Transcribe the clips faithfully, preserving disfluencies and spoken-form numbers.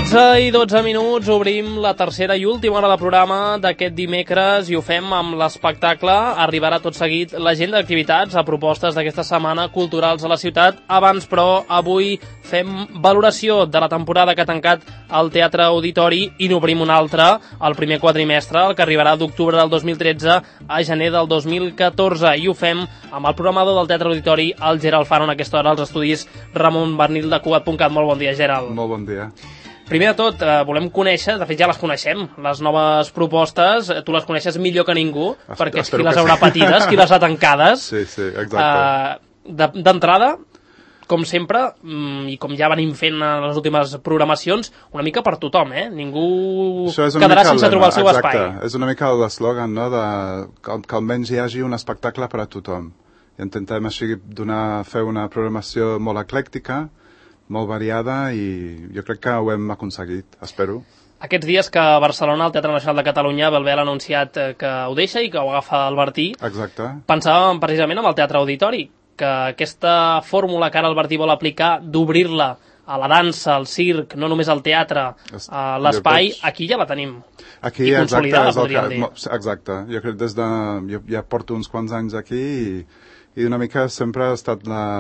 dotze i dotze minuts, obrim la tercera i última hora de programa d'aquest dimecres i ho fem amb l'espectacle. Arribarà tot seguit l'agenda d'activitats a propostes d'aquesta setmana culturals a la ciutat. Abans, però, avui fem valoració de la temporada que ha tancat el Teatre Auditori i n'obrim una altra, el primer quadrimestre, el que arribarà d'octubre del dos mil tretze a gener del dos mil catorze. I ho fem amb el programador del Teatre Auditori, el Gerald Fano, en aquesta hora als estudis Ramon Bernil de Cugat punt cat. Molt bon dia, Gerald. Molt bon dia. Primer de tot, eh, volem conèixer, de fet ja les coneixem, les noves propostes. Tu les coneixes millor que ningú, es, perquè és qui les haurà sí. patides, qui les ha tancades. Sí, sí, exacte. Uh, D'entrada, com sempre, i com ja venim fent en les últimes programacions, una mica per tothom, eh? Ningú quedarà sense el, trobar el seu exacte. espai. És una mica l'eslògan, no?, de que, que almenys hi hagi un espectacle per a tothom. I intentem així donar, fer una programació molt eclèctica, molt variada, i jo crec que ho hem aconseguit, espero. Aquests dies que a Barcelona, el Teatre Nacional de Catalunya, Belbel ha anunciat que ho deixa i que ho agafa el Bertí. Exacte. Pensàvem precisament en el Teatre Auditori, que aquesta fórmula que ara el Bertí vol aplicar d'obrir-la a la dansa, al circ, no només al teatre, a l'espai, aquí ja la tenim. Aquí, I consolidada, exacte, podríem dir. Exacte. Jo crec des de... Jo ja porto uns quants anys aquí i, i una mica sempre ha estat la...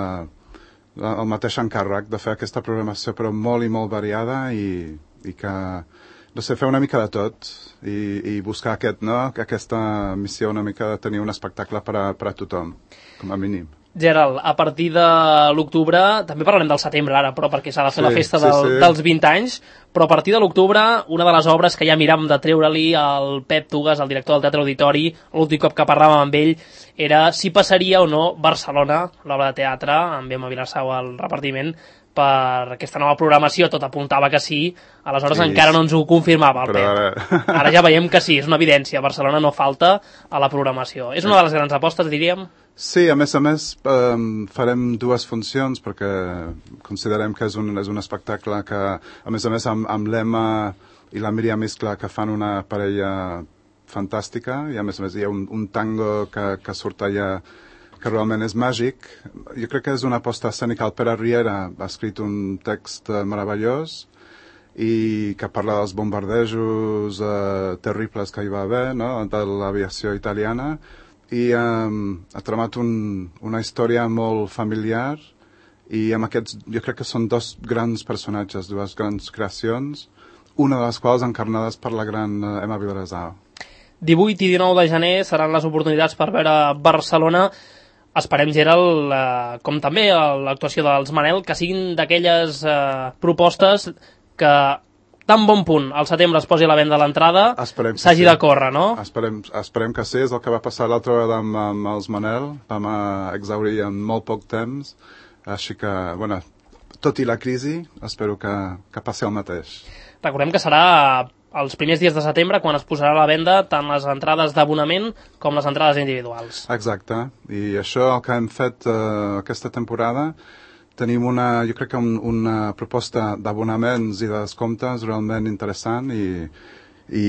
el mateix encàrrec de fer aquesta programació, però molt i molt variada, i, i que, no sé, fer una mica de tot i, i buscar aquest, no? aquesta missió una mica de tenir un espectacle per a, per a tothom, com a mínim. Gerald, a partir de l'octubre, també parlarem del setembre ara, però perquè s'ha de fer sí, la festa sí, del, sí. dels vint anys, però a partir de l'octubre, una de les obres que ja miram de treure-li al Pep Tugas, el director del Teatre Auditori, l'últim cop que parlàvem amb ell, era si passaria o no Barcelona, l'obra de teatre, amb Emma Vilarsau al repartiment, per aquesta nova programació. Tot apuntava que sí, aleshores sí, encara no ens ho confirmava el Pep. Ara... ara ja veiem que sí, és una evidència, Barcelona no falta a la programació. És una de les grans apostes, diríem? Sí, a més a més um, farem dues funcions perquè considerem que és un, és un espectacle que, a més a més, amb, amb l'Emma i la Míriam Iscla, que fan una parella fantàstica, i a més a més hi ha un, un tango que, que surt allà que realment és màgic. Jo crec que és una aposta escènica. El Pere Riera ha escrit un text meravellós i que parla dels bombardejos eh, terribles que hi va haver, no?, de l'aviació italiana, i um, ha tramat un, una història molt familiar, i amb aquests, jo crec que són dos grans personatges, dues grans creacions, una de les quals encarnades per la gran uh, Emma Vilarsau. divuit i dinou de gener seran les oportunitats per veure Barcelona. Esperem, Gerald, eh, com també l'actuació dels Manel, que siguin d'aquelles eh, propostes que tan bon punt al setembre es posi a la venda l'entrada, s'hagi sí. de córrer, no? Esperem, esperem que sí, és el que va passar l'altra vegada amb, amb els Manel, vam exaurir en molt poc temps, així que, bueno, tot i la crisi, espero que, que passi el mateix. Recordem que serà els primers dies de setembre quan es posarà a la venda tant les entrades d'abonament com les entrades individuals. Exacte, i això el que hem fet eh, aquesta temporada, tenim una, jo crec que un, una proposta d'abonaments i de descomptes realment interessant, i, i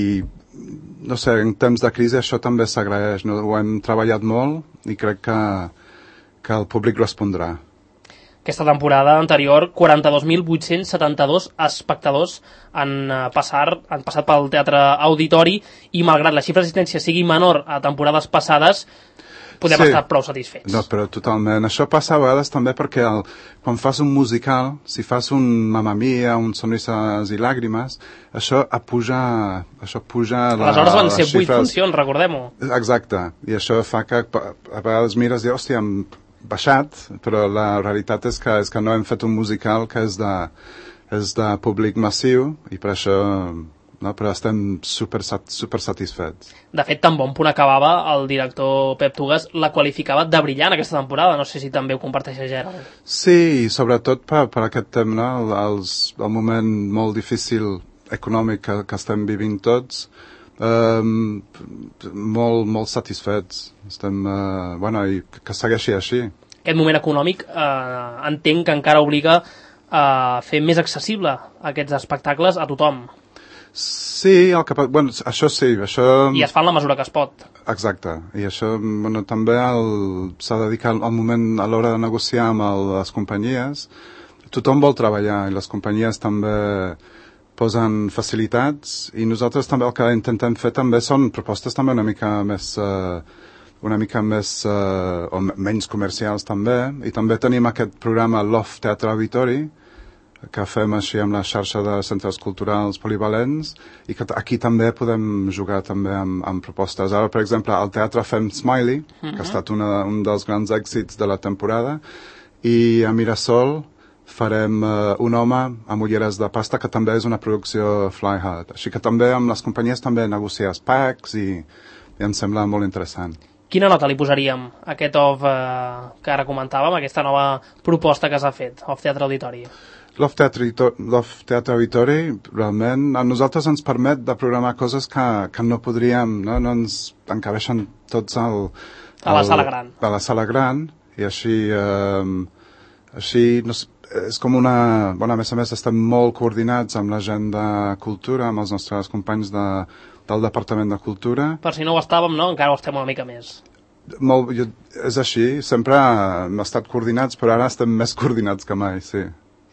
no sé, en temps de crisi això també s'agraeix, no? Ho hem treballat molt i crec que, que el públic respondrà. Aquesta temporada anterior, quaranta-dos mil vuit-cents setanta-dos espectadors han, passar, han passat pel Teatre Auditori, i malgrat la xifra d'assistència sigui menor a temporades passades, podem sí. estar prou satisfets. No, però totalment. Això passa a vegades també perquè el, quan fas un musical, si fas un Mamma Mia, un Sonrises i Làgrimes, això apuja, això puja la, aleshores van ser vuit xifres... funcions, recordem-ho. Exacte, i això fa que a vegades mires i, hòstia, hem baixat, però la realitat és que, és que no hem fet un musical que és de, és de públic massiu, i per això... No, però estem super, super satisfets. De fet, tan bon punt acabava, el director Pep Tugas la qualificava de brillant aquesta temporada. No sé si també ho comparteixes, Gerald. Sí, sobretot per, per aquest tema, no? Els, el moment molt difícil econòmic que, que estem vivint tots, um, molt, molt satisfets. Estem, uh, bueno, i que segueixi així. Aquest moment econòmic eh, entenc que encara obliga a fer més accessible aquests espectacles a tothom. Sí, el que, bueno, això sí, això... I es fa en la mesura que es pot. Exacte, i això, bueno, també s'ha de dedicar al moment a l'hora de negociar amb el, les companyies. Tothom vol treballar, i les companyies també posen facilitats, i nosaltres també el que intentem fer també són propostes també una mica més, uh, una mica més, uh, o menys comercials també, i també tenim aquest programa Love Teatre Auditori, que fem així amb la xarxa de centres culturals polivalents, i que aquí també podem jugar també amb, amb propostes. Ara, per exemple, al teatre fem Smiley, uh-huh. que ha estat una, un dels grans èxits de la temporada, i a Mirasol farem uh, Un home amb ulleres de pasta, que també és una producció Fly Hard. Així que també amb les companyies també negocies packs, i, i em sembla molt interessant. Quina nota li posaríem a aquest off eh, que ara comentàvem, aquesta nova proposta que s'ha fet, Off Teatre Auditori? L'Off Teatre, Teatre Auditori realment a nosaltres ens permet de programar coses que, que no podríem, no, no ens encabeixen tots al, al, a la sala gran. A la sala gran, i així, eh, així no sé, és com una... Bueno, a més a més estem molt coordinats amb la gent de Cultura, amb els nostres companys de, del Departament de Cultura. Per si no ho estàvem, no? Encara ho estem una mica més. Molt, jo, és així, sempre hem estat coordinats, però ara estem més coordinats que mai, sí.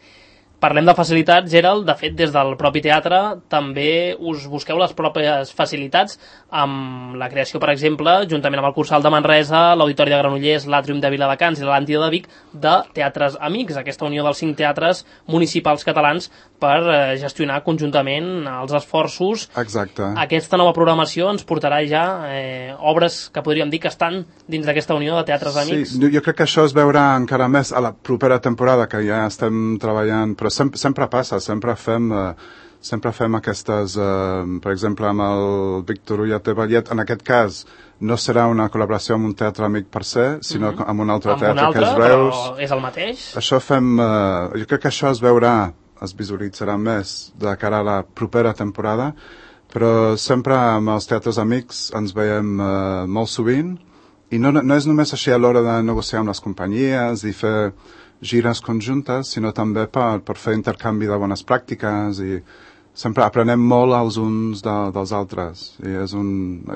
Parlem de facilitats, Gerald. De fet, des del propi teatre també us busqueu les pròpies facilitats amb la creació, per exemple, juntament amb el Cursal de Manresa, l'Auditori de Granollers, l'Àtrium de Viladecans i l'Atlàntida de Vic, de Teatres Amics, aquesta unió dels cinc teatres municipals catalans per eh, gestionar conjuntament els esforços. Exacte. Aquesta nova programació ens portarà ja eh, obres que podríem dir que estan dins d'aquesta unió de Teatres Amics. Sí, jo crec que això es veurà encara més a la propera temporada, que ja estem treballant, però sempre, sempre passa, sempre fem... Eh, Sempre fem aquestes, eh, per exemple, amb el Víctor Ulla Teballet. En aquest cas, no serà una col·laboració amb un teatre amic per se, sinó mm-hmm. amb un altre amb teatre un altre, que és Reus. Però és el mateix? Això fem... Eh, jo crec que això es veurà, es visualitzarà més de cara a la propera temporada, però sempre amb els teatres amics ens veiem eh, molt sovint, i no, no és només així a l'hora de negociar amb les companyies i fer gires conjuntes, sinó també per, per fer intercanvi de bones pràctiques, i sempre aprenem molt els uns de, dels altres, i és un,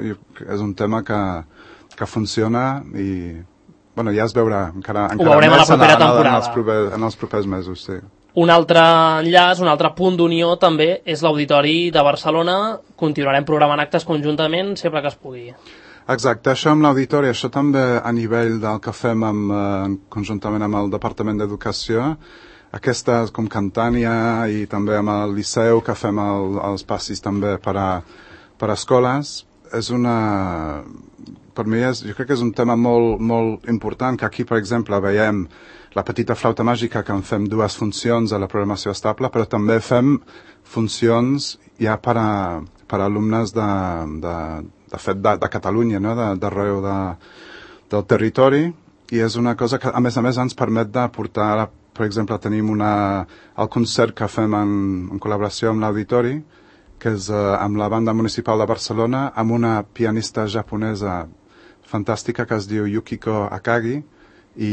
és un tema que, que funciona, i bueno, ja es veurà encara, encara més a la propera en, temporada. En, els propers, en els propers mesos, sí. Un altre enllaç, un altre punt d'unió també és l'Auditori de Barcelona. Continuarem programant actes conjuntament sempre que es pugui. Exacte, això amb l'auditori, això també a nivell del que fem amb, eh, conjuntament amb el Departament d'Educació, aquestes com Cantània i també amb el Liceu, que fem el, els passis també per a, per a escoles, és una... Per mi és, jo crec que és un tema molt, molt important, que aquí, per exemple, veiem la petita flauta màgica, que en fem dues funcions a la programació estable, però també fem funcions ja per a, per a alumnes de, de, de fet de, de Catalunya, no? d'arreu de, del territori, i és una cosa que a més a més ens permet de portar, per exemple, tenim una, el concert que fem en, en col·laboració amb l'Auditori, que és uh, amb la Banda Municipal de Barcelona, amb una pianista japonesa fantàstica que es diu Yukiko Akagi, i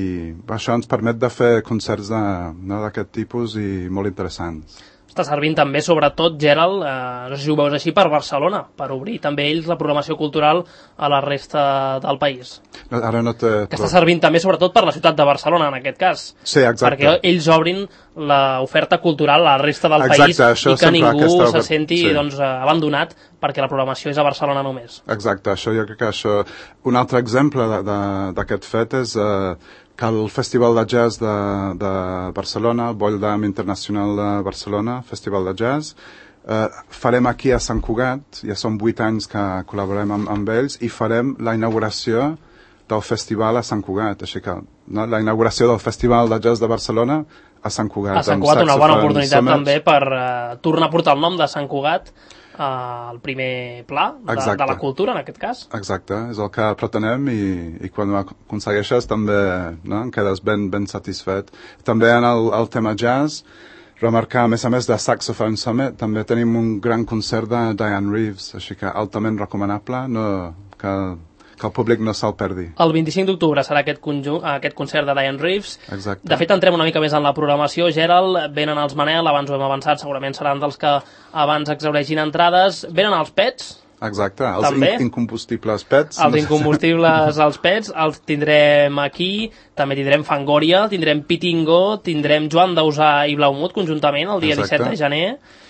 això ens permet de fer concerts d'aquest no, tipus i molt interessants. Està servint també, sobretot, Gerald, eh, no sé si ho veus així, per Barcelona, per obrir també ells la programació cultural a la resta del país. No, ara no té... Que està servint també, sobretot, per la ciutat de Barcelona, en aquest cas. Sí, exacte. Perquè ells obrin l'oferta cultural a la resta del exacte, país i que ningú aquesta... se senti sí. doncs, abandonat perquè la programació és a Barcelona només. Exacte, això jo crec que això... Un altre exemple d'aquest fet és... Eh, que el Festival de Jazz de, de Barcelona, el Boldam Internacional de Barcelona, Festival de Jazz, eh, farem aquí a Sant Cugat, ja són vuit anys que col·laborem amb, amb ells, i farem la inauguració del festival a Sant Cugat. Així que no, la inauguració del Festival de Jazz de Barcelona a Sant Cugat. A Sant Cugat, una bona oportunitat Summers. També per uh, tornar a portar el nom de Sant Cugat al uh, primer pla de, de la cultura, en aquest cas. Exacte, és el que pretenem, i, i quan ho aconsegueixes també no, en quedes ben, ben satisfet. També en el, el tema jazz, remarcar, a més a més de Saxophone Summit, també tenim un gran concert de Diane Reeves, així que altament recomanable, no, que, que el públic no se'l perdi. El vint-i-cinc d'octubre serà aquest, conjunt, aquest concert de Diane Reeves. Exacte. De fet, entrem una mica més en la programació. Gerald, venen els Manel, abans ho hem avançat, segurament seran dels que abans exhaureixin entrades. Venen els Pets. Exacte, els in incombustibles Pets. Els incombustibles, els Pets, els tindrem aquí. També tindrem Fangoria, tindrem Pitingo, tindrem Joan Dausà i Blaumut conjuntament el dia Exacte. disset de gener.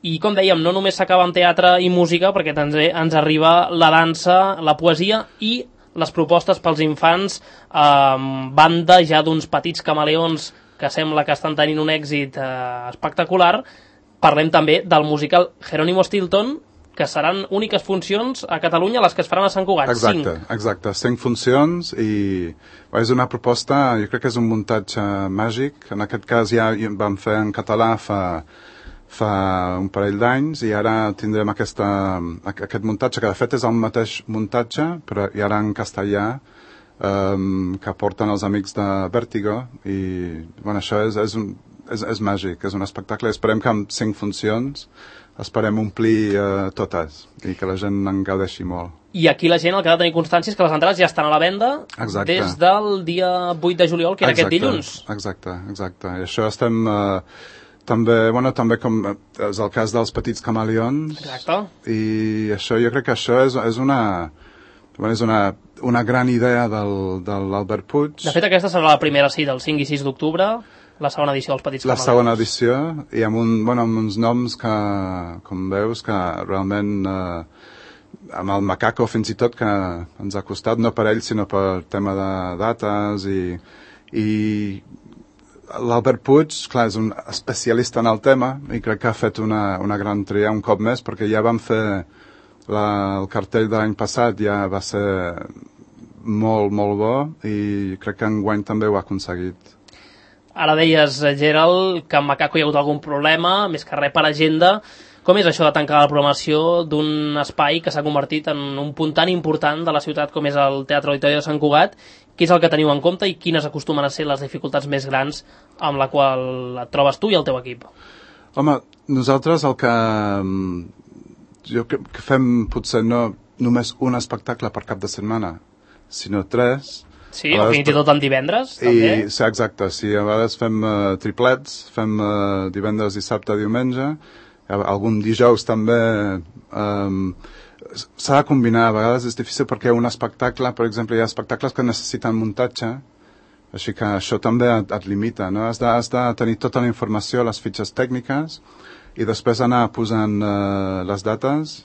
I, com dèiem, no només s'acaba amb teatre i música, perquè també ens arriba la dansa, la poesia i les propostes pels infants, eh, banda ja d'uns petits camaleons que sembla que estan tenint un èxit eh, espectacular. Parlem també del musical Jerónimo Stilton, que seran úniques funcions a Catalunya les que es faran a Sant Cugat. Exacte, cinc. exacte, cinc funcions i és una proposta, jo crec que és un muntatge màgic. En aquest cas ja vam fer en català fa, fa un parell d'anys i ara tindrem aquesta, aquest muntatge, que de fet és el mateix muntatge, però i ara en castellà, um, que porten els amics de Vértigo i bueno, això és, és, un, és, és màgic, és un espectacle. Esperem que amb cinc funcions esperem omplir uh, totes i que la gent en gaudeixi molt. I aquí la gent el que ha de tenir constància és que les entrades ja estan a la venda. Exacte. Des del dia vuit de juliol, que era exacte, aquest dilluns. Exacte, exacte. I això estem... Uh, també, bueno, també com és el cas dels petits camaleons. Exacte. I això, jo crec que això és, és una... Bueno, és una, una gran idea del, de l'Albert Puig. De fet, aquesta serà la primera, sí, del cinc i sis d'octubre, la segona edició dels Petits Camaleons. La segona edició, i amb, un, bueno, amb uns noms que, com veus, que realment, eh, amb el Macaco fins i tot, que ens ha costat, no per ell, sinó per tema de dates, i, i l'Albert Puig, clar, és un especialista en el tema, i crec que ha fet una, una gran tria un cop més, perquè ja vam fer... La, el cartell de l'any passat ja va ser molt, molt bo i crec que enguany també ho ha aconseguit. Ara deies, Gerald, que amb Macaco hi ha hagut algun problema, més que res per agenda. Com és això de tancar la programació d'un espai que s'ha convertit en un punt tan important de la ciutat com és el Teatre Auditori de Sant Cugat? Què és el que teniu en compte i quines acostumen a ser les dificultats més grans amb la qual et trobes tu i el teu equip? Home, nosaltres el que... Jo crec que fem potser no només un espectacle per cap de setmana, sinó tres. Sí, o fins i tot en divendres, també. I, sí, exacte, sí, a vegades fem uh, triplets, fem uh, divendres, dissabte, diumenge, algun dijous també. Um, s'ha de combinar, a vegades és difícil perquè un espectacle, per exemple, hi ha espectacles que necessiten muntatge, així que això també et, et limita, no? Has de, has de tenir tota la informació, les fitxes tècniques, i després anar posant uh, les dates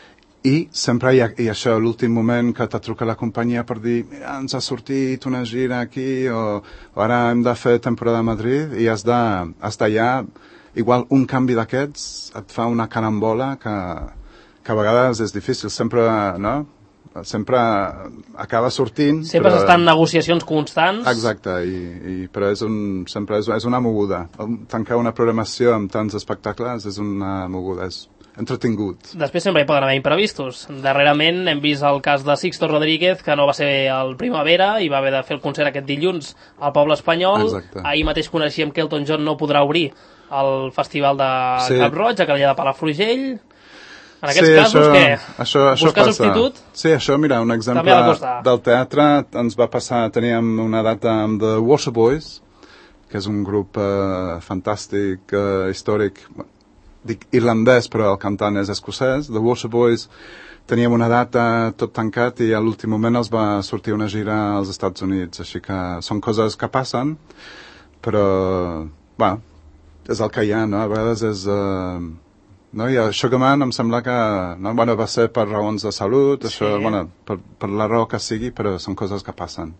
i sempre hi ha, i això, l'últim moment que te truca la companyia per dir mira, ens ha sortit una gira aquí o, o ara hem de fer temporada a Madrid i has de, has de ja igual un canvi d'aquests et fa una carambola que, que a vegades és difícil, sempre, no? Sempre acaba sortint. Sempre però... estan negociacions constants. Exacte, i, i, però és, un, sempre és, és una moguda. Tancar una programació amb tants espectacles és una moguda, és entretingut. Després sempre hi poden haver imprevistos. Darrerament hem vist el cas de Sixto Rodríguez, que no va ser el Primavera i va haver de fer el concert aquest dilluns al Poble Espanyol. Exacte. Ahir mateix coneixíem que Elton John no podrà obrir el Festival de sí. Cap Roig, a Calella de Palafrugell. En aquests sí, casos, això, què? Això, això Buscar passa. substitut? Sí, això, mira, un exemple del teatre ens va passar, teníem una data amb The Waterboys, que és un grup eh, fantàstic, eh, històric, dic irlandès, però el cantant és escocès. The Waterboys teníem una data tot tancat i a l'últim moment els va sortir una gira als Estats Units, així que són coses que passen, però, bueno, és el que hi ha, no? A vegades és... Eh, no? I a Sugarman em sembla que no? Bueno, va ser per raons de salut, sí. Això, bueno, per, per la raó que sigui, però són coses que passen.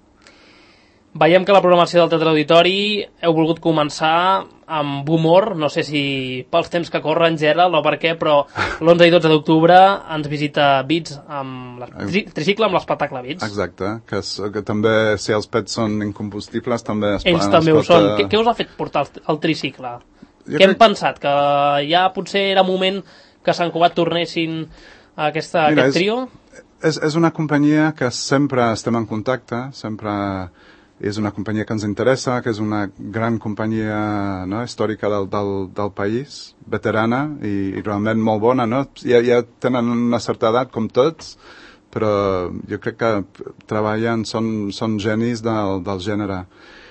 Veiem que la programació del Teatre Auditori heu volgut començar amb humor, no sé si pels temps que corren, Gerald, o per què, però l'onze i dotze d'octubre ens visita Beats, amb la, tri, tricicle amb l'espectacle Beats. Exacte, que, és, que també, si els pets són incombustibles, també es Ells també ho són. Què, què us ha fet portar el, el tricicle? Jo Què crec... hem pensat? Que ja potser era moment que Sant Cugat tornessin a aquesta, Mira, aquest trio? És, és una companyia que sempre estem en contacte, sempre és una companyia que ens interessa, que és una gran companyia, no, històrica del, del, del país, veterana i, i realment molt bona, no? Ja, ja tenen una certa edat, com tots, però jo crec que treballen, són, són genis del, del gènere.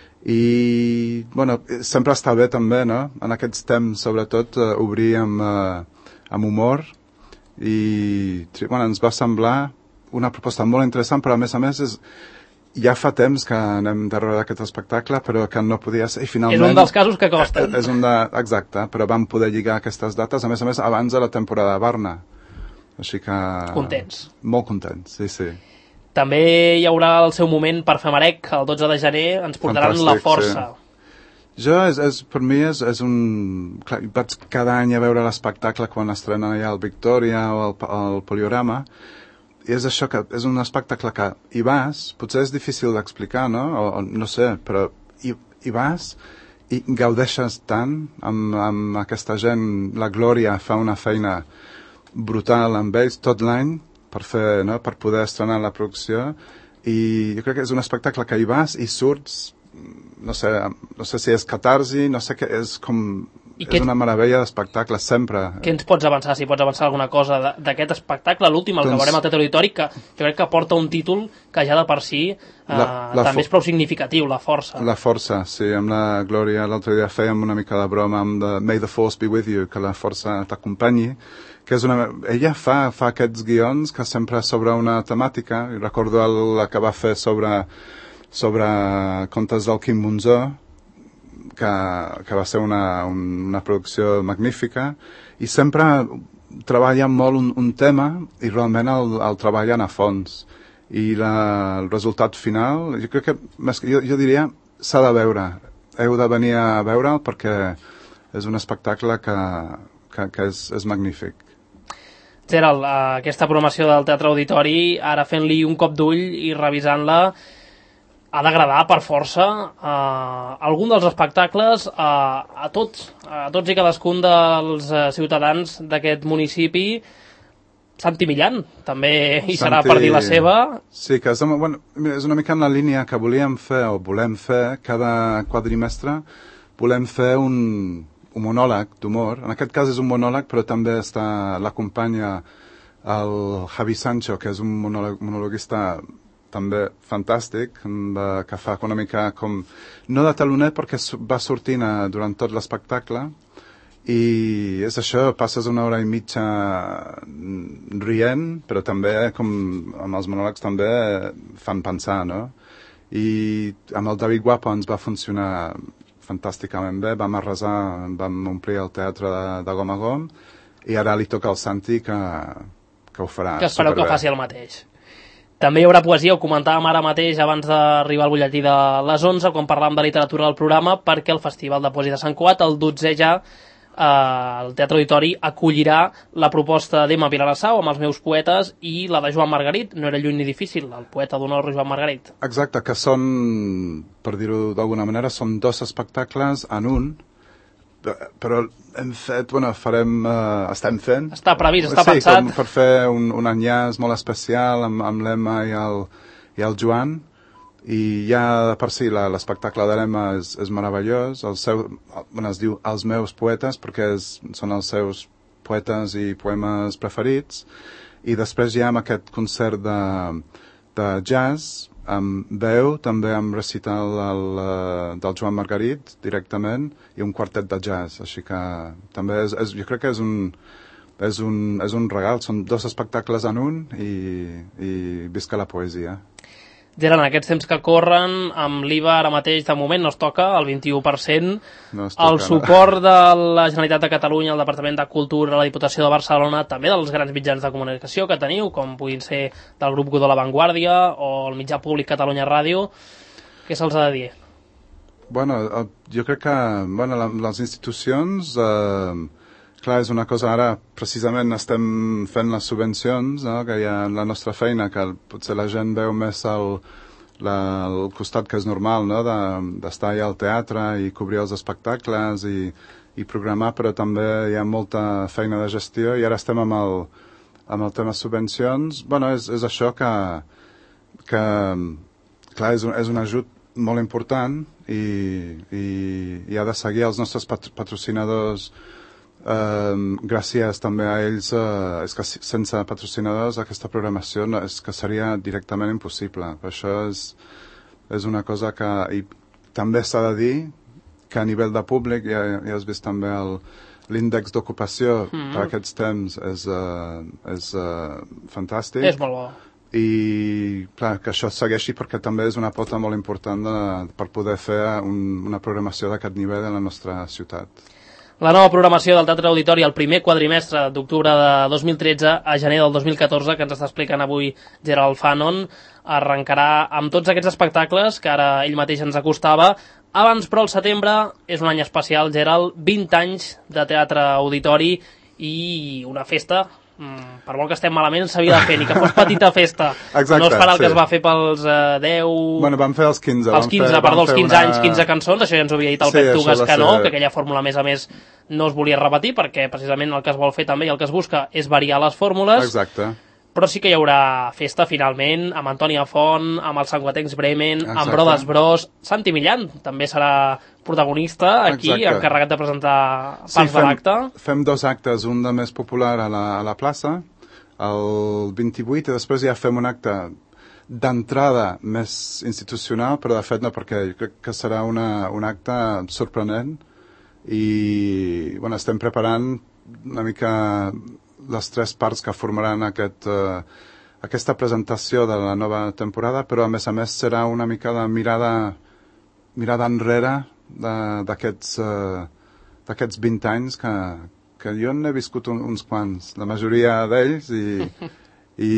I, bueno, sempre està bé també, no? En aquests temps, sobretot, uh, obrir amb, uh, amb humor i, bueno, ens va semblar una proposta molt interessant, però a més a més és, ja fa temps que anem darrere d'aquest espectacle, però que no podia ser, i finalment... És un dels casos que costen. És un de... Exacte, però vam poder lligar aquestes dates, a més a més, abans de la temporada de Barna. Així que... Contents. Molt contents, sí, sí. També hi haurà el seu moment per Femarec, el dotze de gener, ens portaran Fantàstic, La Força. Sí. Jo, és, és, per mi, és, és un... Clar, vaig cada any a veure l'espectacle quan estrena ja el Victòria o el, el Poliorama, i és això, que és un espectacle que hi vas, potser és difícil d'explicar, no? O, o no sé, però hi, hi vas i gaudeixes tant amb, amb aquesta gent. La Glòria fa una feina brutal amb ells tot l'any per fer, no? Per poder estrenar la producció, i jo crec que és un espectacle que hi vas i surts, no sé, no sé si és catarsi, no sé què, és com... I és una meravella d'espectacle, sempre. Què ens pots avançar, si pots avançar alguna cosa d'aquest espectacle, l'últim, el doncs, que veurem al Teatre Auditori, que jo crec que porta un títol que ja de per si eh, la, la també és prou significatiu, La Força. La Força, sí, amb la Glòria l'altre dia fèiem una mica de broma amb the, May the Force be with you, que la força t'acompanyi, que és una... Ella fa, fa aquests guions que sempre sobre una temàtica, i recordo el que va fer sobre, sobre contes del Quim Monzó, Que, que va ser una, una producció magnífica, i sempre treballa molt un, un tema i realment el, el treballen a fons, i la, el resultat final jo crec que, més que jo, jo diria, s'ha de veure, heu de venir a veure'l perquè és un espectacle que, que, que és, és magnífic. Gerald, aquesta programació del Teatre Auditori, ara fent-li un cop d'ull i revisant-la, ha d'agradar per força eh, algun dels espectacles eh, a tots, a tots i cadascun dels eh, ciutadans d'aquest municipi. Santi Millan també hi Santi... serà per dir la seva. Sí, que és, bueno, és una mica en la línia que volíem fer o volem fer cada quadrimestre. Volem fer un, un monòleg d'humor. En aquest cas és un monòleg, però també està l'acompanya el Javi Sancho, que és un monòleg, monologuista també fantàstic, que fa una mica com... No de taloner, perquè va sortint durant tot l'espectacle, i és això, passes una hora i mitja rient, però també, com amb els monòlegs, també fan pensar, no? I amb el David Guapo ens va funcionar fantàsticament bé, vam arrasar, vam omplir el teatre de, de Gom a Gom, i ara li toca al Santi que, que ho farà superbé. Que espereu que faci el mateix. També hi haurà poesia, ho comentàvem ara mateix abans d'arribar al butlletí de les onze, quan parlàvem de literatura del programa, perquè el Festival de Poesia de Sant Cugat, el dotzè ja, eh, el Teatre Auditori acollirà la proposta d'Emma Vilarassau amb els meus poetes i la de Joan Margarit. No era lluny ni difícil, el poeta d'honor Joan Margarit. Exacte, que són, per dir-ho d'alguna manera, són dos espectacles en un, però hem fet, bueno, farem, uh, estem fent... Està previst, està sí, pensat. Sí, per fer un, un enllaç molt especial amb, amb l'Emma i el, i el Joan, i ja de per si l'espectacle de l'Emma és, és meravellós, el seu, bueno, es diu Els meus poetes, perquè és, són els seus poetes i poemes preferits, i després ja amb aquest concert de, de jazz, amb veu, també amb recital el, del Joan Margarit directament, i un quartet de jazz, així que també és, és, jo crec que és un, és, un, és un regal, són dos espectacles en un, i, i visca la poesia. Gerard, en aquests temps que corren, amb l'I V A ara mateix de moment no es toca, el vint-i-u per cent. No es toca, el suport no. de la Generalitat de Catalunya, el Departament de Cultura, la Diputació de Barcelona, també dels grans mitjans de comunicació que teniu, com puguin ser del grup Godó La Vanguardia o el mitjà públic Catalunya Ràdio. Què se'ls ha de dir? Bueno, jo crec que bueno, les institucions... Eh, clar, és una cosa, ara precisament estem fent les subvencions, no? Que hi ha la nostra feina, que potser la gent veu més el, la, el costat que és normal, no? De, d'estar allà al teatre i cobrir els espectacles i, i programar, però també hi ha molta feina de gestió, i ara estem amb el, amb el tema subvencions. Bueno, és, és això que, que clar, és un, és un ajut molt important, i, i, i ha de seguir els nostres pat- patrocinadors. Uh, gràcies també a ells, uh, és que sense patrocinadors aquesta programació no, és que seria directament impossible. Per això és, és una cosa que i també s'ha de dir que a nivell de públic, ja, ja has vist també el, l'índex d'ocupació mm-hmm. per aquests temps és, uh, és uh, fantàstic. És molt bo. i clar, que això segueixi perquè també és una pota molt important de, per poder fer un, una programació d'aquest nivell a la nostra ciutat. La nova programació del Teatre Auditori el primer quadrimestre d'octubre de dos mil tretze a gener del dos mil catorze, que ens està explicant avui Gerald Fanon, arrencarà amb tots aquests espectacles que ara ell mateix ens acostava. Abans, però, el setembre és un any especial, Gerald, vint anys de Teatre Auditori i una festa. Mm, per molt que estem malament s'havia de fer, ni que fos petita festa. Exacte, no es farà el sí. que es va fer pels eh, deu... Bueno, vam fer els quinze. Els quinze, fer, perdó, els quinze una... anys, quinze cançons, això ja ens ho havia dit el sí, Pep Tugas que no, ser... que aquella fórmula, a més a més, no es volia repetir, perquè precisament el que es vol fer també i el que es busca és variar les fórmules. Exacte. Però sí que hi haurà festa, finalment, amb Antònia Font, amb els Sanguatencs Bremen, Exacte. amb Brodes Bros. Santi Millan també serà protagonista aquí, Exacte. encarregat de presentar parts sí, fem, de l'acte. Fem dos actes, un de més popular a la, a la plaça, el vint-i-vuit, i després ja fem un acte d'entrada més institucional, però de fet no, perquè jo crec que serà una, un acte sorprenent i bueno, estem preparant una mica les tres parts que formaran aquest, uh, aquesta presentació de la nova temporada, però a més a més serà una mica de mirada, mirada enrere d'aquests uh, d'aquests vint anys que, que jo n'he viscut un, uns quants, la majoria d'ells, i, i,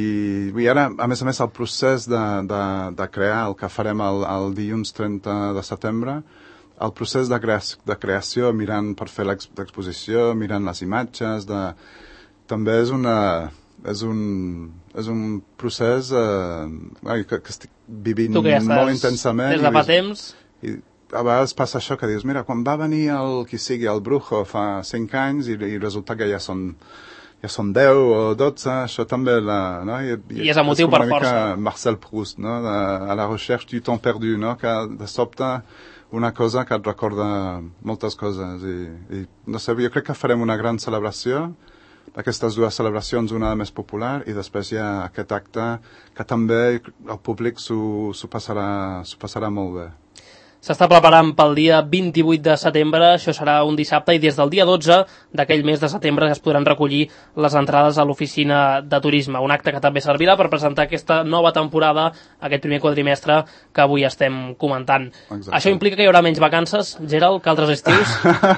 i ara, a més a més, el procés de, de, de crear el que farem el, el dilluns trenta de setembre, el procés de, crea de creació, mirant per fer l'exposició, mirant les imatges, de, també és una... És un, és un procés eh, que, que estic vivint molt intensament. Des de fa temps. I a vegades passa això que dius, mira, quan va venir el qui sigui, el Brujo, fa cinc anys, i, i resulta que ja són, ja són deu o dotze, això també la... No? I, I és emotiu per força. Marcel Proust, no? De, a la recherche du temps perdu, no? Que de sobte una cosa que et recorda moltes coses. I, i no sé, jo crec que farem una gran celebració, aquestes dues celebracions, una més popular, i després hi ha aquest acte que també el públic s'ho passarà, passarà molt bé. S'està preparant pel dia vint-i-vuit de setembre, això serà un dissabte, i des del dia dotze d'aquell mes de setembre es podran recollir les entrades a l'oficina de turisme, un acte que també servirà per presentar aquesta nova temporada, aquest primer quadrimestre que avui estem comentant. Exacte. Això implica que hi haurà menys vacances, Gerald, que altres estius?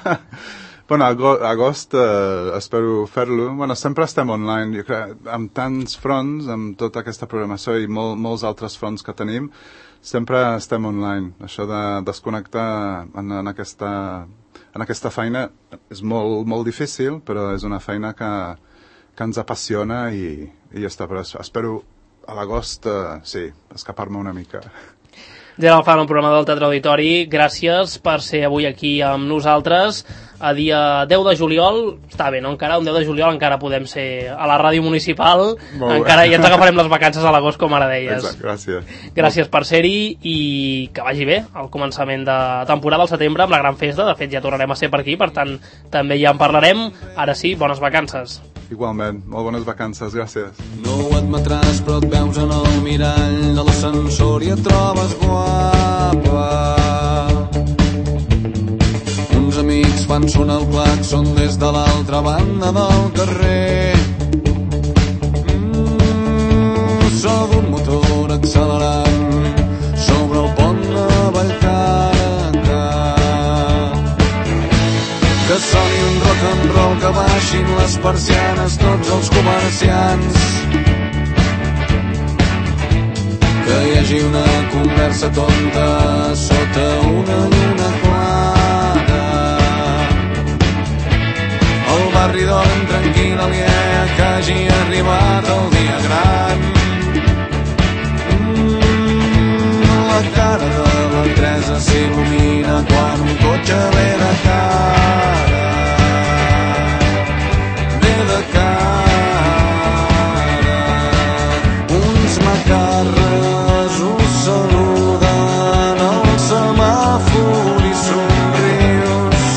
Bueno, agost eh, espero fer-lo. Bueno, sempre estem online, jo crec, amb tants fronts, amb tota aquesta programació i mol, molts altres fronts que tenim, sempre estem online. Això de desconnectar en, en, aquesta, en aquesta feina és molt, molt difícil, però és una feina que, que ens apassiona i, i ja està. Però espero a l'agost, eh, sí, escapar-me una mica. Gerald Fanon, programa del Teatre Auditori, gràcies per ser avui aquí amb nosaltres. A dia deu de juliol, està bé, no? Encara un deu de juliol encara podem ser a la ràdio municipal, encara ja ens agafarem les vacances a l'agost, com ara deies. Exacte, gràcies. Gràcies per ser-hi i que vagi bé el començament de temporada al setembre amb la gran festa. De fet, ja tornarem a ser per aquí, per tant, també ja en parlarem. Ara sí, bones vacances. Igualment, molt bones vacances, gràcies. No ho admetràs, però et veus en el mirall de l'ascensor i et trobes guapa. Uns amics fan sonar el claxon des de l'altra banda del carrer. Mm, so d'un motor accelerant sobre el pont de Vallcarca. Que soni un rock and roll, que baixin les persianes tots els comerciants. Que hi hagi una conversa tonta sota una lluna clara. El barri dorm tranquil, aliè que hagi arribat el dia gran. Mm, la cara de la Teresa s'il·lumina quan un cotxe ve de cara. Ve de cara. Uns macarres us saluden al semàfor i somrius.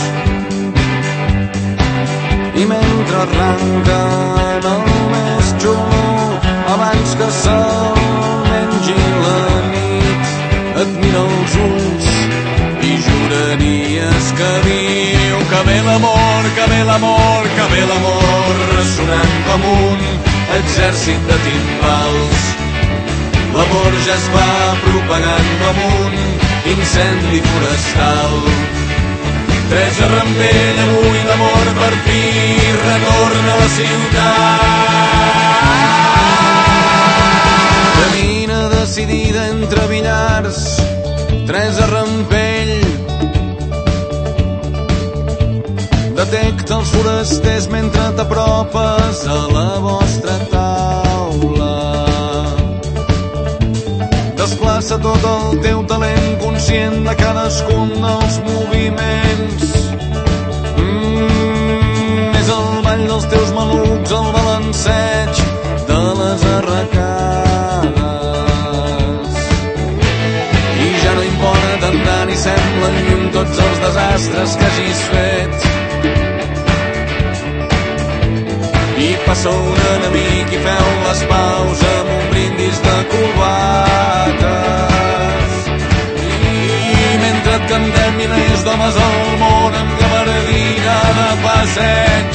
I mentre arranquen el més xulo, abans que se'l mengi la nit, et mira els ulls i juraries que diu que ve l'amor, que ve l'amor, que ve l'amor, ressonant com un exèrcit de timbals. L'amor ja es va propagant com un incendi forestal. Teresa Rampell, avui l'amor per fi retorna a la ciutat. Camina decidida entre billars, Teresa Rampell detecta els forasters mentre t'apropes a la vostra taula. Desplaça tot el teu talent conscient de cadascun dels moviments. Mm, és el ball dels teus malucs, el balanceig de les arracades. I ja no importa tant ni semblen lluny tots els desastres que hagis fet. I passa un enemic i feu les paus amb un brindis de corbates. I mentre et cantem milers d'homes al món amb gavardina de passeig,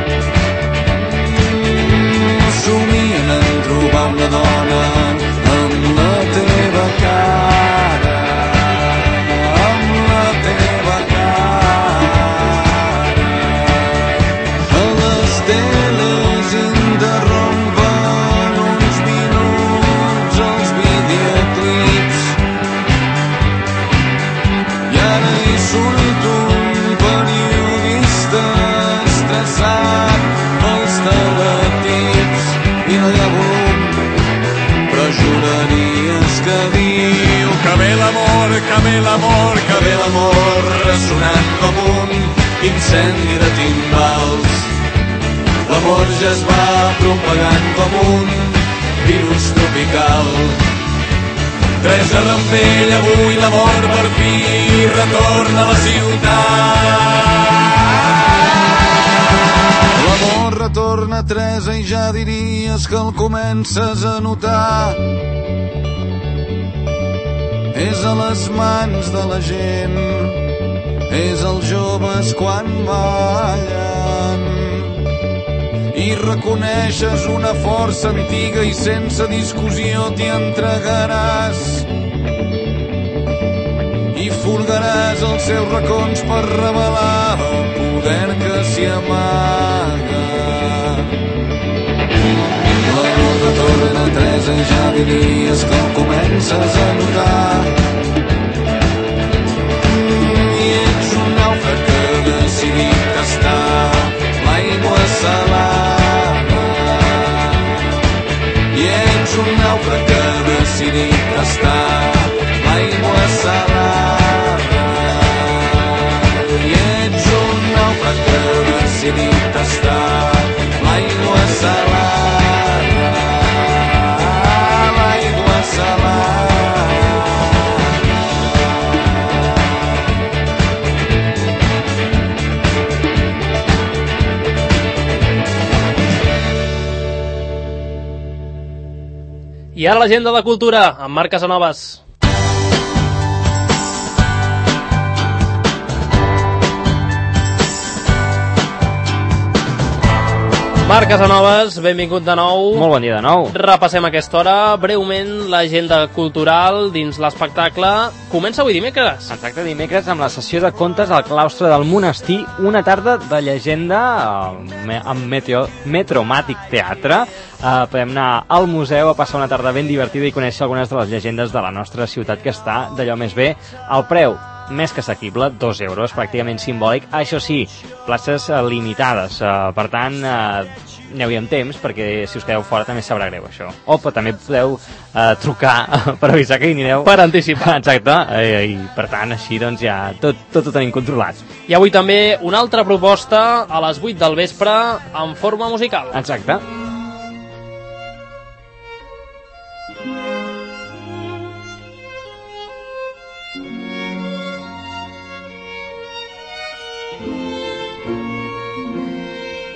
mm, somien en trobar una dona amb la teva cara, amb la teva cara. A les teles interrompen uns minuts els videoclips i ara hi surt un periodista estressat pels teletips i no hi ha volum, però juraries que diu que ve l'amor, que ve l'amor, que ve l'amor ressonant com un incendi de timbals. L'amor ja es va propagant com un virus tropical. Teresa Rampell, avui l'amor per fi retorna a la ciutat. L'amor retorna, Teresa, i ja diries que el comences a notar. És a les mans de la gent, és als joves quan ballen. I reconeixes una força antiga i sense discussió t'hi entregaràs. I furgaràs els seus racons per revelar el poder que s'hi amaga. L'amor retorna, Teresa, i ja diries que el comences a notar. I ets un nàufrag que ha decidit tastar l'aigua salada. I ets un nàufrag que ha decidit tastar l'aigua salada. I ets un nàufrag que ha decidit tastar l'aigua salada. L'aigua salada. I ara l'agenda de cultura, amb Marc Casanovas. Marc Casanovas, benvingut de nou. Molt bon dia de nou. Repassem aquesta hora, breument, l'agenda cultural dins l'espectacle. Comença avui dimecres. Exacte, dimecres amb la sessió de contes al claustre del monestir, una tarda de llegenda amb Meteo, Metromàtic Teatre. Uh, podem anar al museu a passar una tarda ben divertida i conèixer algunes de les llegendes de la nostra ciutat, que està d'allò més bé. El preu, més que assequible, dos euros, pràcticament simbòlic. Això sí, places uh, limitades, uh, per tant, uh, aneu-hi amb temps, perquè si us quedeu fora també sabrà greu això. O però també podeu uh, trucar per avisar que hi anireu. Per anticipar. Exacte, uh, i per tant, així doncs ja tot, tot ho tenim controlat. I avui també una altra proposta a les vuit del vespre en forma musical. Exacte.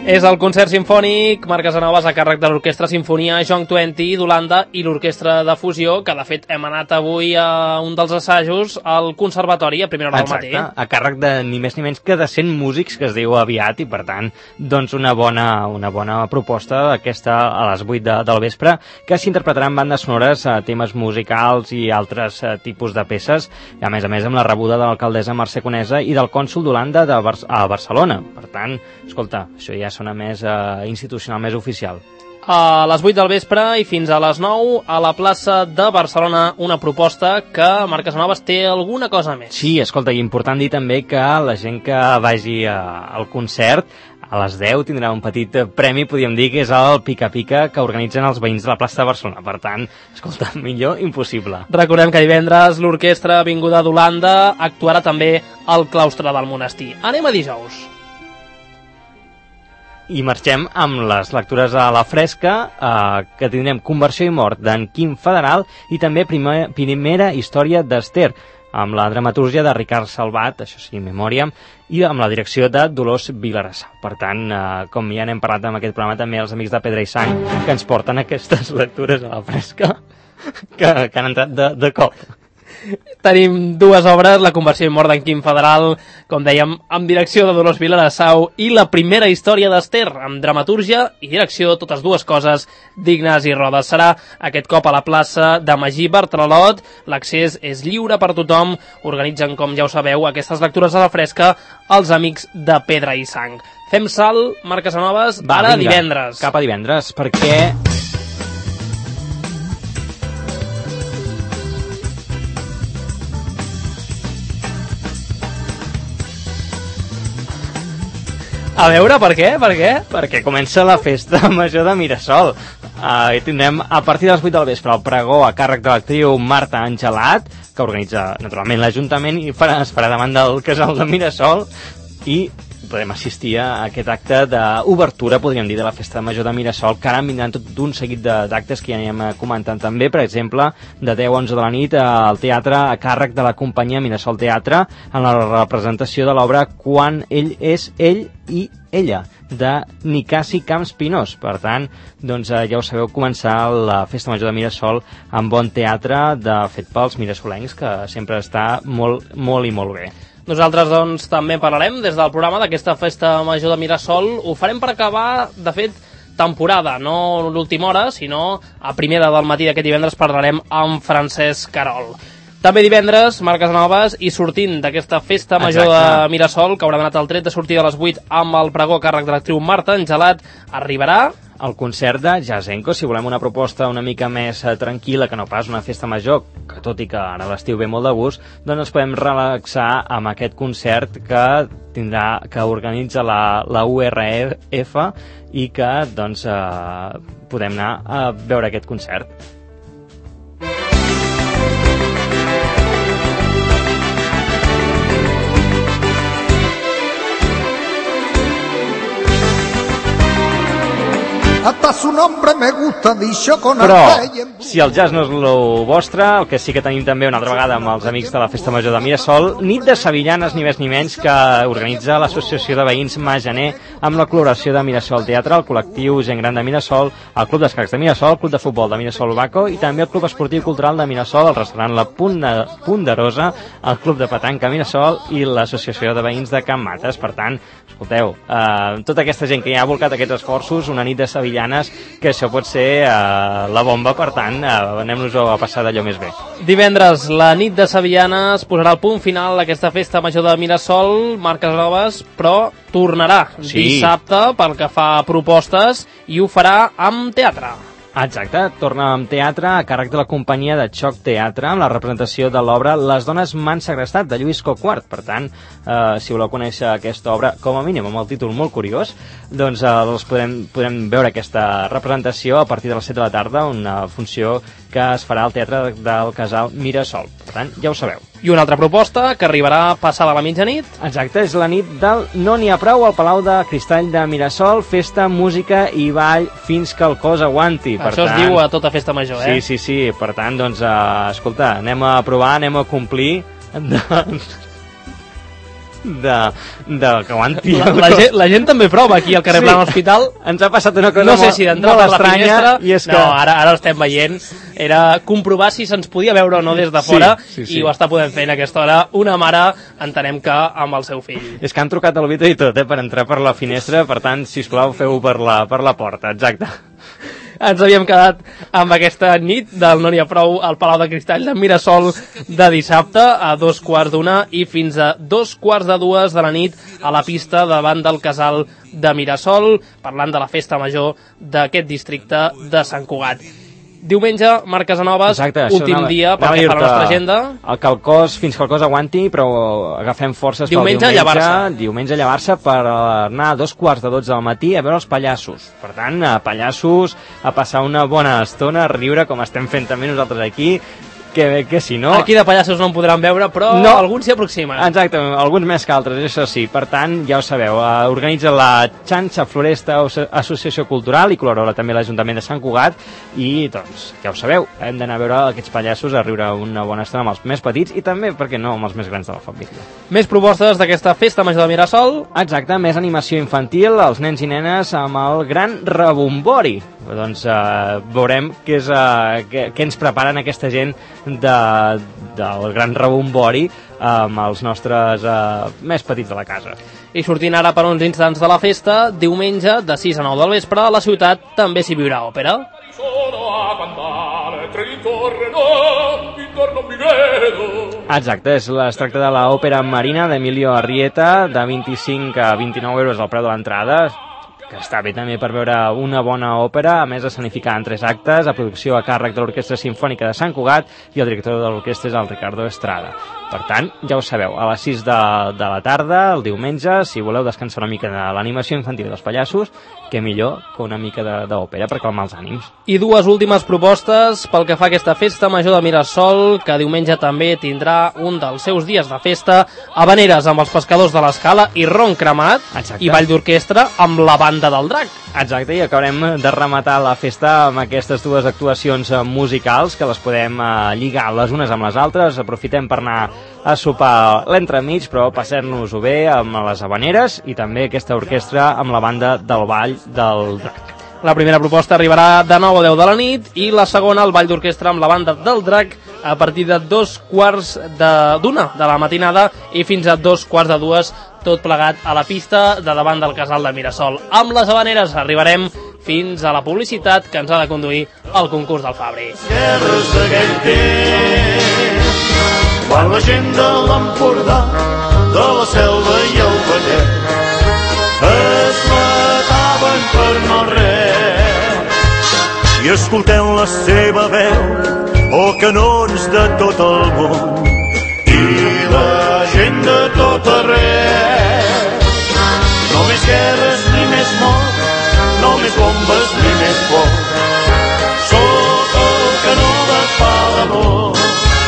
És el concert sinfònic Marc Casanovas a càrrec de l'Orquestra Sinfonia John vint d'Holanda i l'Orquestra de Fusió, que de fet hem anat avui a un dels assajos al Conservatori a primera hora del matí. Exacte, a càrrec de ni més ni menys que de cent músics, que es diu aviat, i per tant, doncs una bona, una bona proposta aquesta a les vuit de, del vespre, que s'interpretaran bandes sonores, a temes musicals i altres a, tipus de peces, i a més a més amb la rebuda de l'alcaldessa Mercè Conesa i del cònsol d'Holanda de Bar a Barcelona. Per tant, escolta, això ja sona més eh, institucional, més oficial. A les vuit del vespre i fins a les nou a la plaça de Barcelona, una proposta que Marc Casanovas té alguna cosa més. Sí, escolta, i important dir també que la gent que vagi a, al concert a les deu tindrà un petit premi, podríem dir, que és el pica-pica que organitzen els veïns de la plaça de Barcelona. Per tant, escolta, millor impossible. Recordem que divendres l'Orquestra Vinguda d'Holanda actuarà també al claustre del monestir. Anem a dijous. I marxem amb les lectures a la fresca, eh, que tindrem Conversió i mort d'en Quim Federal i també primer, primera història d'Ester, amb la dramatúrgia de Ricard Salvat, això sí, memòria, i amb la direcció de Dolors Vilarassau. Per tant, eh, com ja n'hem parlat en aquest programa, també els amics de Pedra i Sang, que ens porten aquestes lectures a la fresca, que, que han entrat de, de cop. Tenim dues obres, La conversió i mort d'en Quim Federal, com dèiem, amb direcció de Dolors Vilarassau, i La primera història d'Ester, amb dramatúrgia i direcció, totes dues coses d'Ignasi Rodes. Serà aquest cop a la plaça de Magí Bartralot, l'accés és lliure per tothom, organitzen, com ja ho sabeu, aquestes lectures a la fresca els amics de Pedra i Sang. Fem salt, Marc Casanovas, Va, ara vinga, divendres. Cap a divendres, perquè... A veure, per què? Per què? Perquè comença la festa major de Mirasol. Uh, i tindrem a partir de les vuit del vespre el pregó a càrrec de l'actriu Marta Angelat, que organitza naturalment l'Ajuntament i farà, es farà davant del casal de Mirasol, i podem assistir a aquest acte d'obertura, podríem dir, de la festa major de Mirasol, que ara vindran tot un seguit d'actes que ja anem comentant també, per exemple, de deu a onze de la nit al teatre a càrrec de la companyia Mirasol Teatre, en la representació de l'obra Quan ell és ell i ella, de Nicasi Camps Pinós. Per tant, doncs, ja ho sabeu, començar la festa major de Mirasol amb bon teatre, de fet pels mirasolencs, que sempre està molt, molt i molt bé. Nosaltres, doncs, també parlarem des del programa d'aquesta festa major de Mirasol. Ho farem per acabar, de fet, temporada, no l'última hora, sinó a primera del matí d'aquest divendres parlarem amb Francesc Carol. També divendres, Marc Casanovas, i sortint d'aquesta festa major Exacte. de Mirasol, que haurà donat el tret de sortida a les vuit amb el pregó a càrrec de l'actriu Marta Angelat, arribarà el concert de Jazenko, si volem una proposta una mica més eh, tranquil·la, que no pas una festa major, que tot i que ara l'estiu ve molt de gust, doncs ens podem relaxar amb aquest concert que tindrà, que organitza la, la U R F i que doncs eh, podem anar a veure aquest concert. Hasta su nombre me gusta, dicho con Però, arte. si el jazz no és el vostre, el que sí que tenim també una altra vegada amb els amics de la Festa Major de Mirasol, nit de sevillanes, ni més ni menys, que organitza l'Associació de Veïns Magener amb la col·laboració de Mirasol Teatre, el col·lectiu Gent Gran de Mirasol, el Club d'Escacs de Mirasol, el Club de Futbol de Mirasol Baco i també el Club Esportiu Cultural de Mirasol, el restaurant La Ponderosa, el Club de Petanca Mirasol i l'Associació de Veïns de Can Mates. Per tant, escolteu, eh, tota aquesta gent que ja ha volcat aquests esforços, una nit de sevillanes, que això pot ser eh, la bomba, per tant, eh, anem-nos a passar d'allò més bé. Divendres, la nit de sevillanes posarà el punt final a aquesta festa major de Mirasol, Marc Casanovas, però tornarà sí. dissabte pel que fa a propostes i ho farà amb teatre. Exacte, torna amb teatre a càrrec de la companyia de Xoc Teatre amb la representació de l'obra Les dones m'han segrestat, de Lluís Coquart. Per tant, eh, si voleu conèixer aquesta obra, com a mínim amb el títol molt curiós, doncs eh, els podrem, podrem veure aquesta representació a partir de les set de la tarda, una funció que es farà al Teatre del Casal Mirasol. Per tant, ja ho sabeu. I una altra proposta que arribarà passada la mitjanit. Exacte, és la nit del No n'hi ha prou al Palau de Cristall de Mirasol, festa, música i ball fins que el cos aguanti. Per Això tant, es diu a tota festa major, eh? Sí, sí, sí. Per tant, doncs, uh, escolta, anem a provar, anem a complir. de, de que aguanti. La, la, gent, la gent també prova aquí al carrer sí. Blanc Hospital. Ens ha passat una cosa no sé molt, si d'entrar molt per la estranya. finestra, I és que... No, ara, ara ho estem veient. Era comprovar si se'ns podia veure o no des de fora, sí, sí, sí. i ho està podent fer en aquesta hora una mare, entenem que amb el seu fill. És que han trucat al Vito i tot, eh, per entrar per la finestra, per tant, sisplau, feu-ho per la, per la porta, exacte. Ens havíem quedat amb aquesta nit del No n'hi ha prou al Palau de Cristall de Mirasol de dissabte a dos quarts d'una i fins a dos quarts de dues de la nit a la pista davant del casal de Mirasol, parlant de la festa major d'aquest districte de Sant Cugat. Diumenge, Marc Casanovas, Exacte, últim anava, dia per fer la nostra agenda. El que el cos, fins que el cos aguanti, però agafem forces diumenge, pel diumenge. Llevar-se. Diumenge llevar-se per anar a dos quarts de dotze del matí a veure els pallassos. Per tant, a pallassos, a passar una bona estona, a riure, com estem fent també nosaltres aquí, que, que si no... Aquí de pallassos no en podran veure, però no. Alguns s'hi aproximen. Exacte, alguns més que altres, això sí. Per tant, ja ho sabeu, uh, organitza la Xanxa Floresta Associació Cultural i col·labora també l'Ajuntament de Sant Cugat i, doncs, ja ho sabeu, hem d'anar a veure aquests pallassos, a riure una bona estona amb els més petits i també, per què no, amb els més grans de la família. Més propostes d'aquesta festa major de Mirasol. Exacte, més animació infantil, els nens i nenes amb el gran rebombori. Doncs uh, veurem què, és, uh, què, què ens preparen aquesta gent de, del gran rebombori amb els nostres uh, més petits de la casa. I sortint ara per uns instants de la festa, diumenge de sis a nou del vespre a la ciutat també s'hi viurà òpera. Exacte, és, es tracta de l'òpera Marina d'Emilio Arrieta, de vint-i-cinc a vint-i-nou euros el preu de l'entrada, que està bé també per veure una bona òpera, a més escenificada en tres actes, a producció a càrrec de l'Orquestra Simfònica de Sant Cugat i el director de l'orquestra és el Ricardo Estrada. Per tant, ja ho sabeu, a les sis de, de la tarda, el diumenge, si voleu descansar una mica de l'animació infantil dels pallassos, que millor que una mica d'òpera per calmar els ànims. I dues últimes propostes pel que fa a aquesta festa major de Mirasol, que diumenge també tindrà un dels seus dies de festa, habaneres amb els pescadors de l'Escala i ron cremat. Exacte. I ball d'orquestra amb la banda del Drac. Exacte, i acabarem de rematar la festa amb aquestes dues actuacions musicals que les podem eh, lligar les unes amb les altres. Aprofitem per anar a sopar l'entremig, però passar-nos-ho bé amb les habaneres i també aquesta orquestra amb la banda del ball del Drac. La primera proposta arribarà de nou a deu de la nit i la segona, el ball d'orquestra amb la banda del Drac, a partir de dos quarts d'una de, de la matinada i fins a dos quarts de dues, tot plegat a la pista de davant del casal de Mirasol. Amb les habaneres arribarem fins a la publicitat que ens ha de conduir al concurs del Fabri. Guerres d'aquell temps, quan la gent de l'Empordà, de la Selva i el Vallès es mataven per no res, i escolteu la seva veu, o canons de tot el món i la gent de tot arreu. No més guerres ni més mort, no més bombes ni més por, sota el canó de Palamós.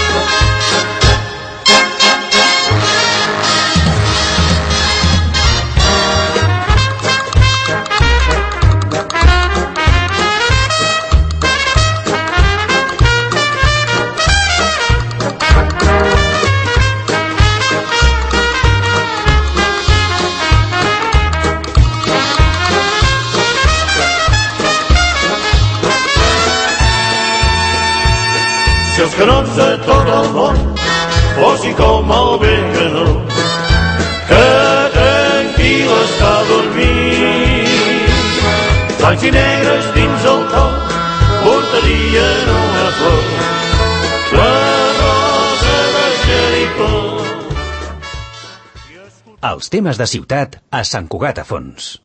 Si els canons de tot el món fossin com el vell canó que tranquil està dormint, blancs i negres dins el cor portarien una flor, la rosa de Jericó. Els temes de ciutat a Sant Cugat a Fons.